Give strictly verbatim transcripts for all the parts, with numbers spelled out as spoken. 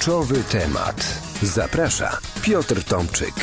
Kluczowy temat. Zaprasza Piotr Tomczyk.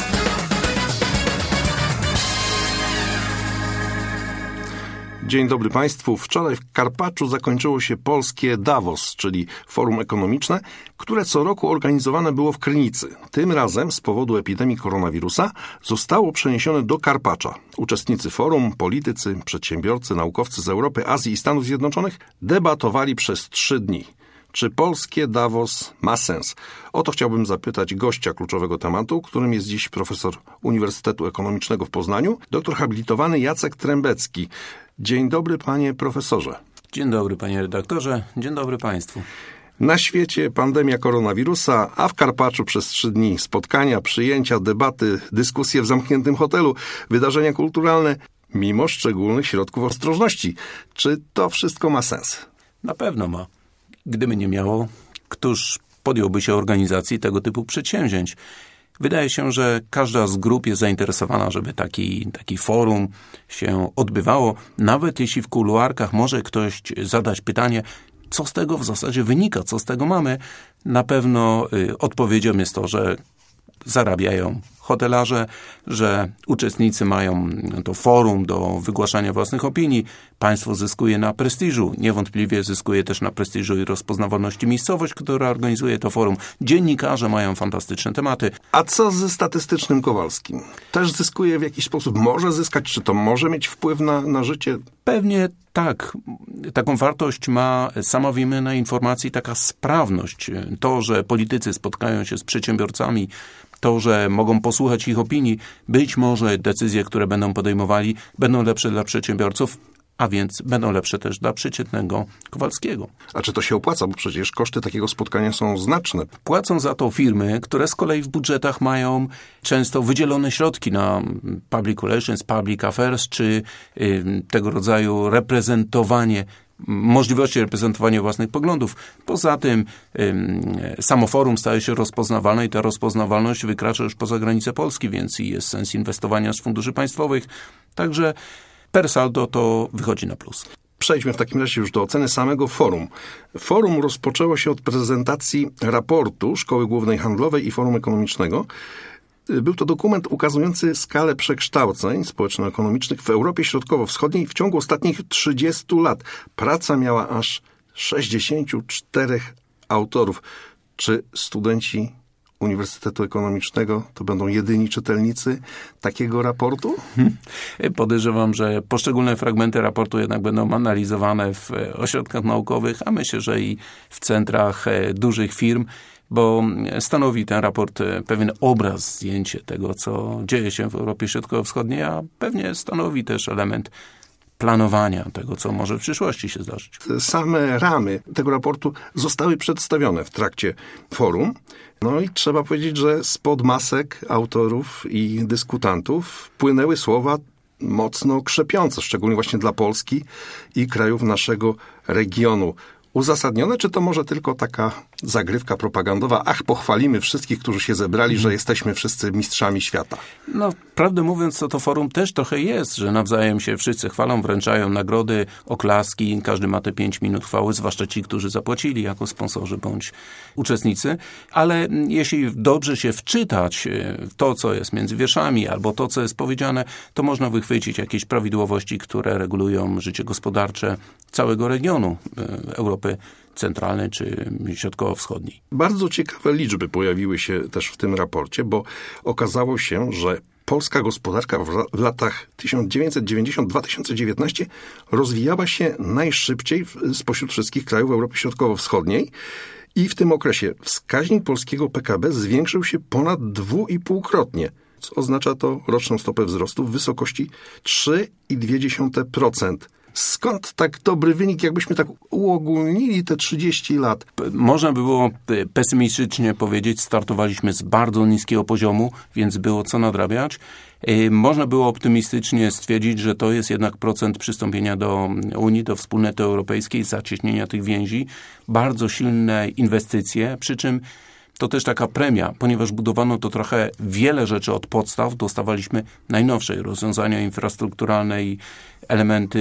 Dzień dobry Państwu. Wczoraj w Karpaczu zakończyło się polskie Davos, czyli forum ekonomiczne, które co roku organizowane było w Krynicy. Tym razem z powodu epidemii koronawirusa zostało przeniesione do Karpacza. Uczestnicy forum, politycy, przedsiębiorcy, naukowcy z Europy, Azji i Stanów Zjednoczonych debatowali przez trzy dni. Czy polskie Davos ma sens? O to chciałbym zapytać gościa kluczowego tematu, którym jest dziś profesor Uniwersytetu Ekonomicznego w Poznaniu, doktor habilitowany Jacek Trębecki. Dzień dobry, panie profesorze. Dzień dobry, panie redaktorze. Dzień dobry państwu. Na świecie pandemia koronawirusa, a w Karpaczu przez trzy dni spotkania, przyjęcia, debaty, dyskusje w zamkniętym hotelu, wydarzenia kulturalne, mimo szczególnych środków ostrożności. Czy to wszystko ma sens? Na pewno ma. Gdyby nie miało, któż podjąłby się organizacji tego typu przedsięwzięć? Wydaje się, że każda z grup jest zainteresowana, żeby taki, taki forum się odbywało. Nawet jeśli w kuluarkach może ktoś zadać pytanie, co z tego w zasadzie wynika, co z tego mamy, na pewno y, odpowiedzią jest to, że zarabiają hotelarze, że uczestnicy mają to forum do wygłaszania własnych opinii. Państwo zyskuje na prestiżu. Niewątpliwie zyskuje też na prestiżu i rozpoznawalności miejscowość, która organizuje to forum. Dziennikarze mają fantastyczne tematy. A co ze statystycznym Kowalskim? Też zyskuje w jakiś sposób? Może zyskać? Czy to może mieć wpływ na, na życie? Pewnie tak. Taką wartość ma sama wymiana informacji, taka sprawność. To, że politycy spotkają się z przedsiębiorcami, to, że mogą posłuchać ich opinii, być może decyzje, które będą podejmowali, będą lepsze dla przedsiębiorców, a więc będą lepsze też dla przeciętnego Kowalskiego. A czy to się opłaca? Bo przecież koszty takiego spotkania są znaczne. Płacą za to firmy, które z kolei w budżetach mają często wydzielone środki na public relations, public affairs, czy y, tego rodzaju reprezentowanie możliwości reprezentowania własnych poglądów. Poza tym ym, samo forum staje się rozpoznawalne i ta rozpoznawalność wykracza już poza granice Polski, więc jest sens inwestowania z funduszy państwowych. Także per saldo to wychodzi na plus. Przejdźmy w takim razie już do oceny samego forum. Forum rozpoczęło się od prezentacji raportu Szkoły Głównej Handlowej i Forum Ekonomicznego. Był to dokument ukazujący skalę przekształceń społeczno-ekonomicznych w Europie Środkowo-Wschodniej w ciągu ostatnich trzydziestu lat. Praca miała aż sześćdziesięciu czterech autorów. Czy studenci Uniwersytetu Ekonomicznego to będą jedyni czytelnicy takiego raportu? Podejrzewam, że poszczególne fragmenty raportu jednak będą analizowane w ośrodkach naukowych, a myślę, że i w centrach dużych firm, bo stanowi ten raport pewien obraz, zdjęcie tego, co dzieje się w Europie Środkowo-Wschodniej, a pewnie stanowi też element planowania tego, co może w przyszłości się zdarzyć. Same ramy tego raportu zostały przedstawione w trakcie forum. No i trzeba powiedzieć, że spod masek autorów i dyskutantów płynęły słowa mocno krzepiące, szczególnie właśnie dla Polski i krajów naszego regionu. Uzasadnione, czy to może tylko taka zagrywka propagandowa? Ach, pochwalimy wszystkich, którzy się zebrali, hmm. że jesteśmy wszyscy mistrzami świata. No, prawdę mówiąc, to to forum też trochę jest, że nawzajem się wszyscy chwalą, wręczają nagrody, oklaski, każdy ma te pięć minut chwały, zwłaszcza ci, którzy zapłacili jako sponsorzy bądź uczestnicy. Ale jeśli dobrze się wczytać w to, co jest między wierszami, albo to, co jest powiedziane, to można wychwycić jakieś prawidłowości, które regulują życie gospodarcze całego regionu Europy centralnej czy środkowo-wschodniej. Bardzo ciekawe liczby pojawiły się też w tym raporcie, bo okazało się, że polska gospodarka w latach tysiąc dziewięćset dziewięćdziesiąt do dwa tysiące dziewiętnastego rozwijała się najszybciej spośród wszystkich krajów Europy Środkowo-Wschodniej i w tym okresie wskaźnik polskiego P K B zwiększył się ponad dwuipółkrotnie, co oznacza to roczną stopę wzrostu w wysokości trzy i dwie dziesiąte procent. Skąd tak dobry wynik, jakbyśmy tak uogólnili te trzydzieści lat? Można by było pesymistycznie powiedzieć, startowaliśmy z bardzo niskiego poziomu, więc było co nadrabiać. Można było optymistycznie stwierdzić, że to jest jednak procent przystąpienia do Unii, do Wspólnoty Europejskiej, zacieśnienia tych więzi, bardzo silne inwestycje, przy czym to też taka premia, ponieważ budowano to trochę wiele rzeczy od podstaw, dostawaliśmy najnowsze rozwiązania infrastrukturalne i elementy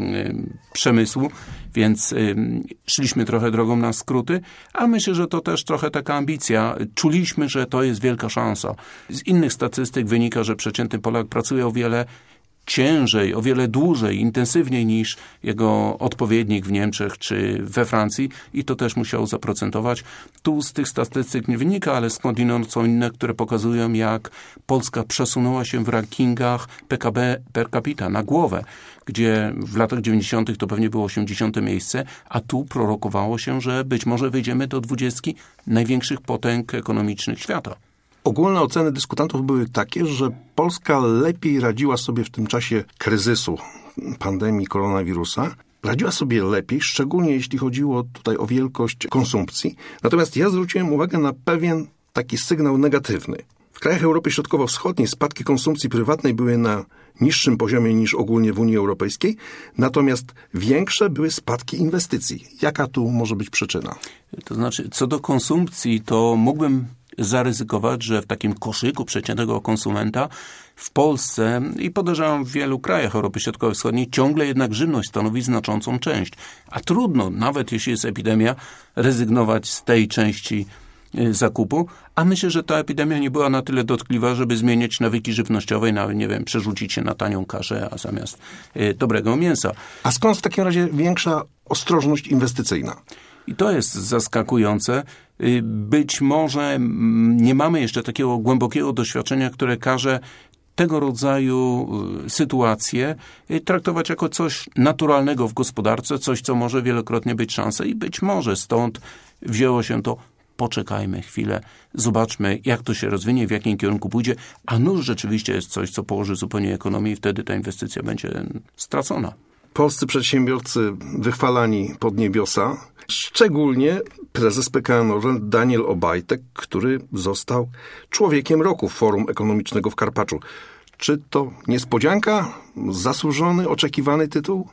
y, przemysłu, więc y, szliśmy trochę drogą na skróty, a myślę, że to też trochę taka ambicja. Czuliśmy, że to jest wielka szansa. Z innych statystyk wynika, że przeciętny Polak pracuje o wiele ciężej, o wiele dłużej, intensywniej niż jego odpowiednik w Niemczech czy we Francji i to też musiało zaprocentować. Tu z tych statystyk nie wynika, ale skądinąd są inne, które pokazują, jak Polska przesunęła się w rankingach P K B per capita na głowę, gdzie w latach dziewięćdziesiątych to pewnie było osiemdziesiąte miejsce, a tu prorokowało się, że być może wejdziemy do dwudziestki największych potęg ekonomicznych świata. Ogólne oceny dyskutantów były takie, że Polska lepiej radziła sobie w tym czasie kryzysu pandemii koronawirusa. Radziła sobie lepiej, szczególnie jeśli chodziło tutaj o wielkość konsumpcji. Natomiast ja zwróciłem uwagę na pewien taki sygnał negatywny. W krajach Europy Środkowo-Wschodniej spadki konsumpcji prywatnej były na niższym poziomie niż ogólnie w Unii Europejskiej, natomiast większe były spadki inwestycji. Jaka tu może być przyczyna? To znaczy, co do konsumpcji, to mógłbym zaryzykować, że w takim koszyku przeciętnego konsumenta w Polsce i podejrzewam w wielu krajach Europy Środkowo-Wschodniej ciągle jednak żywność stanowi znaczącą część. A trudno, nawet jeśli jest epidemia, rezygnować z tej części zakupu, a myślę, że ta epidemia nie była na tyle dotkliwa, żeby zmieniać nawyki żywnościowe i na, nie wiem, przerzucić się na tanią kaszę, a zamiast y, dobrego mięsa. A skąd w takim razie większa ostrożność inwestycyjna? I to jest zaskakujące. Być może nie mamy jeszcze takiego głębokiego doświadczenia, które każe tego rodzaju sytuacje traktować jako coś naturalnego w gospodarce, coś, co może wielokrotnie być szansą i być może stąd wzięło się to, poczekajmy chwilę, zobaczmy, jak to się rozwinie, w jakim kierunku pójdzie, a nuż rzeczywiście jest coś, co położy zupełnie ekonomię i wtedy ta inwestycja będzie stracona. Polscy przedsiębiorcy wychwalani pod niebiosa, szczególnie prezes P K N Orlen Daniel Obajtek, który został człowiekiem roku Forum Ekonomicznego w Karpaczu. Czy to niespodzianka? Zasłużony, oczekiwany tytuł?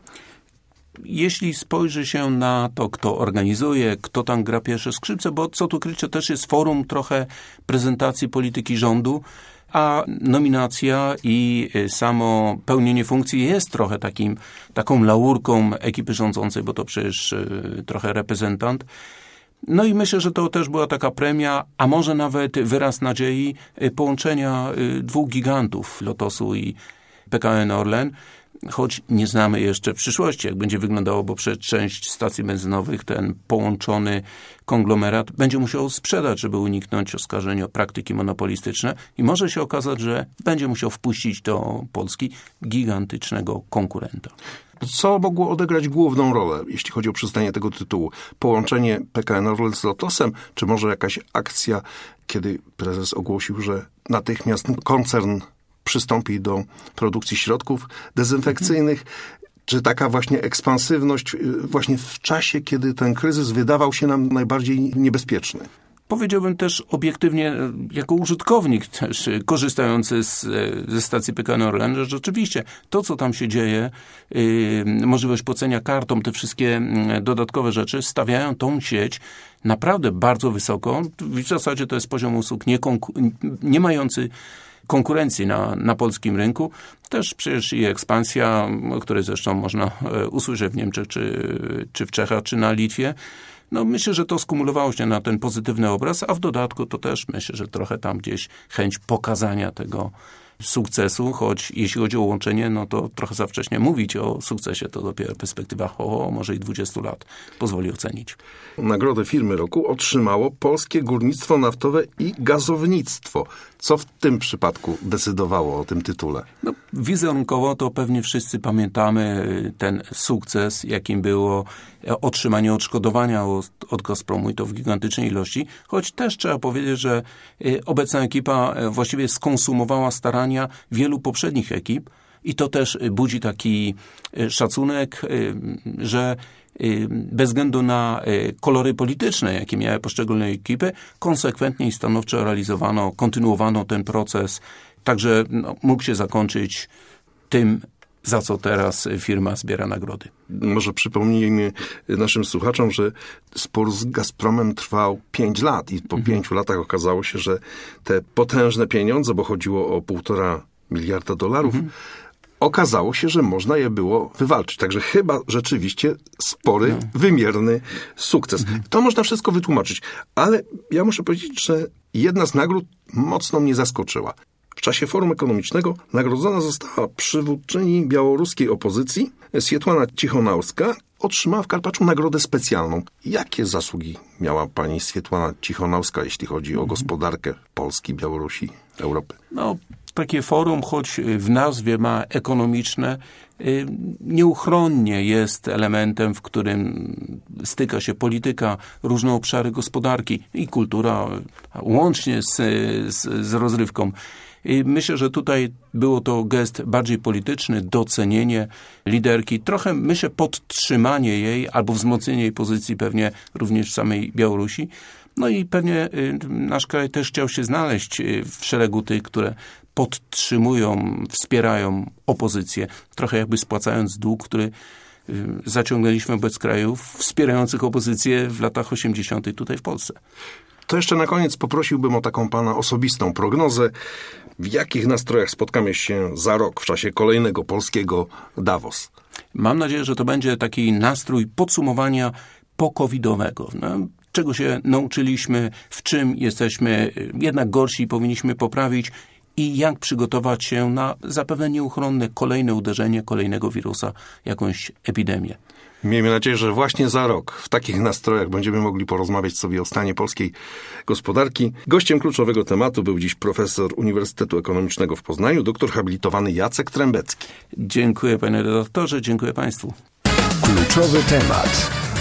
Jeśli spojrzy się na to, kto organizuje, kto tam gra pierwsze skrzypce, bo co tu krycie, też jest forum trochę prezentacji polityki rządu, a nominacja i samo pełnienie funkcji jest trochę takim, taką laurką ekipy rządzącej, bo to przecież trochę reprezentant. No i myślę, że to też była taka premia, a może nawet wyraz nadziei połączenia dwóch gigantów, Lotosu i P K N Orlen, choć nie znamy jeszcze przyszłości, jak będzie wyglądało, bo przecież część stacji benzynowych ten połączony konglomerat będzie musiał sprzedać, żeby uniknąć oskarżenia o praktyki monopolistyczne i może się okazać, że będzie musiał wpuścić do Polski gigantycznego konkurenta. Co mogło odegrać główną rolę, jeśli chodzi o przyznanie tego tytułu? Połączenie P K N Orlen z Lotosem, czy może jakaś akcja, kiedy prezes ogłosił, że natychmiast koncern przystąpi do produkcji środków dezynfekcyjnych, mhm. czy taka właśnie ekspansywność właśnie w czasie, kiedy ten kryzys wydawał się nam najbardziej niebezpieczny? Powiedziałbym też obiektywnie, jako użytkownik też korzystający z, ze stacji P K N Orlen, że rzeczywiście to, co tam się dzieje, yy, możliwość płacenia kartą, te wszystkie dodatkowe rzeczy stawiają tą sieć naprawdę bardzo wysoko. W zasadzie to jest poziom usług nie, konku- nie mający konkurencji na, na polskim rynku. Też przecież i ekspansja, o której zresztą można usłyszeć w Niemczech, czy, czy w Czechach, czy na Litwie. No myślę, że to skumulowało się na ten pozytywny obraz, a w dodatku to też myślę, że trochę tam gdzieś chęć pokazania tego sukcesu, choć jeśli chodzi o łączenie, no to trochę za wcześnie mówić o sukcesie, to dopiero perspektywa o, może i dwudziestu lat pozwoli ocenić. Nagrodę Firmy Roku otrzymało Polskie Górnictwo Naftowe i Gazownictwo. Co w tym przypadku decydowało o tym tytule? No, wizerunkowo to pewnie wszyscy pamiętamy ten sukces, jakim było otrzymanie odszkodowania od, od Gazpromu i to w gigantycznej ilości, choć też trzeba powiedzieć, że obecna ekipa właściwie skonsumowała starania wielu poprzednich ekip i to też budzi taki szacunek, że bez względu na kolory polityczne, jakie miały poszczególne ekipy, konsekwentnie i stanowczo realizowano, kontynuowano ten proces, także no, mógł się zakończyć tym za co teraz firma zbiera nagrody. Może przypomnijmy naszym słuchaczom, że spór z Gazpromem trwał pięć lat i po mhm. pięciu latach okazało się, że te potężne pieniądze, bo chodziło o półtora miliarda dolarów, mhm. okazało się, że można je było wywalczyć. Także chyba rzeczywiście spory, no. wymierny sukces. Mhm. To można wszystko wytłumaczyć. Ale ja muszę powiedzieć, że jedna z nagród mocno mnie zaskoczyła. W czasie forum ekonomicznego nagrodzona została przywódczyni białoruskiej opozycji Swiatłana Cichonauska. Otrzymała w Karpaczu nagrodę specjalną. Jakie zasługi miała pani Swiatłana Cichonauska, jeśli chodzi o gospodarkę Polski, Białorusi, Europy? No, takie forum, choć w nazwie ma ekonomiczne, nieuchronnie jest elementem, w którym styka się polityka, różne obszary gospodarki i kultura, łącznie z, z, z rozrywką. I myślę, że tutaj było to gest bardziej polityczny, docenienie liderki, trochę myślę podtrzymanie jej albo wzmocnienie jej pozycji pewnie również w samej Białorusi. No i pewnie nasz kraj też chciał się znaleźć w szeregu tych, które podtrzymują, wspierają opozycję, trochę jakby spłacając dług, który zaciągnęliśmy wobec krajów wspierających opozycję w latach osiemdziesiątych tutaj w Polsce. To jeszcze na koniec poprosiłbym o taką pana osobistą prognozę. W jakich nastrojach spotkamy się za rok w czasie kolejnego polskiego Davos? Mam nadzieję, że to będzie taki nastrój podsumowania po-covidowego. No, czego się nauczyliśmy, w czym jesteśmy jednak gorsi i powinniśmy poprawić i jak przygotować się na zapewne nieuchronne kolejne uderzenie kolejnego wirusa, jakąś epidemię. Miejmy nadzieję, że właśnie za rok w takich nastrojach będziemy mogli porozmawiać sobie o stanie polskiej gospodarki. Gościem kluczowego tematu był dziś profesor Uniwersytetu Ekonomicznego w Poznaniu, doktor habilitowany Jacek Trębecki. Dziękuję panie redaktorze, dziękuję państwu. Kluczowy temat.